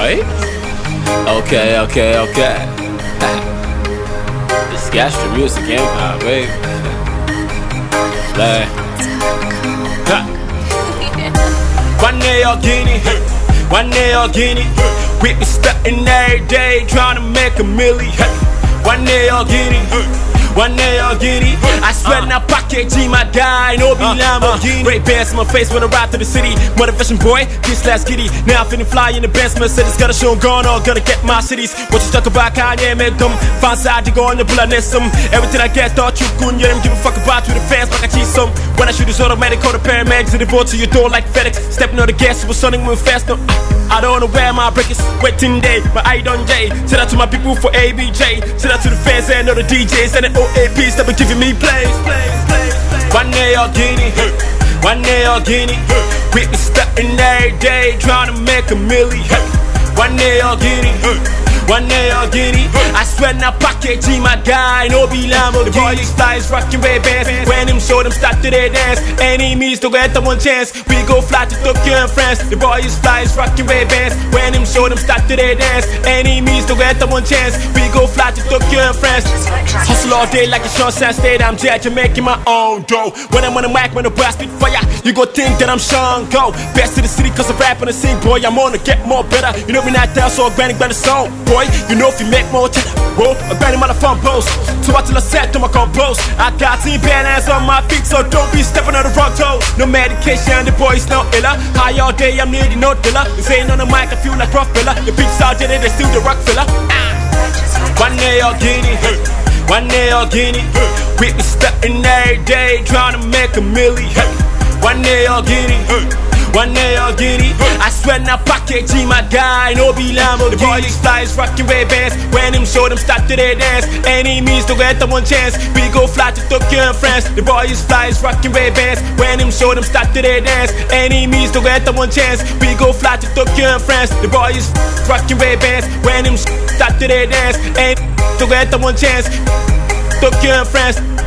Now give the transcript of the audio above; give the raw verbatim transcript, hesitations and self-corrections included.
Wait. Okay, okay, okay. It's Gastro Music Empire, baby. Play. One day I'll get it, one day I'll get it. We be stuntin' every day, tryna make a milli. One day I'll get it, one day I'll get it. I swear na pocket G, my guy, no be Lamborghini. Ray Bans in my face when I ride through the city. Motivation boy, this last kitty. Now I'm finna fly in the Benz Mercedes. Gotta show 'em gone, all gonna get my cities. What you talk about, Kanye, make them find side to go on the bull and some. Everything I get, thought you couldn't, you don't give a fuck about to the fans, like I cheat some. When I shoot this automatic, call the paramedics to the board to your door like FedEx. Stepping on the gas, it was something moving fast, no. I don't know where my break is. Waiting day, my eye don't J. Shout out to my people for A B J. Shout out to the fans and all the D Js and the O A Ps that been giving me plays. One day I'll get it, one day I'll get it. We be stuntin' every day, tryna make a milli. One day I'll get it, one day I'll get it. I swear na pocket G, my guy, no be Lambo. The boy is flies, rockin' Ray Bans. When him show them start to their dance. Enemies don't get them one chance. We go fly to Tokyo and France. The boy is flies, rockin' Ray Bans. When him show them start to their dance. Enemies don't get them one chance. We go fly to Tokyo and France. Hustle all day like a Sean Sand State. I'm judging, making my own dough. When I'm on the mic, when the brass beat fire, you go think that I'm Sean Go. Best to the city cause I rap and I sing, boy. I'm on to get more better. You know me not there, so I'm grinding by the song, boy. You know if you make more cheddar, whoa, I'm grinding my phone post. So I till I set to my combos. I got team balance on my feet, so don't be stepping on the wrong toes. No medication, the boys no iller. High all day, I'm needing no dealer. This ain't on the mic, I feel like Prof Filler. The beats out there, they still the rock filler. Ah. One day I'll get it, one day I'll get it. We be stuntin' every day, tryna make a milli. One day I'll get it, one day I'll get it. I swear na pocket G, my guy, no be Lambo. The boy is flies, rockin' Ray Bans. When him show them start to their dance. Enemies don't get them one chance. We go fly to Tokyo and France. The boy is flies, rockin' Ray Bans. When him show them start to their dance. Enemies don't get them one chance. We go fly to Tokyo and France. The boy is rockin' Ray Bans. When him start to their dance. Enemies don't get them one chance. Tokyo and France.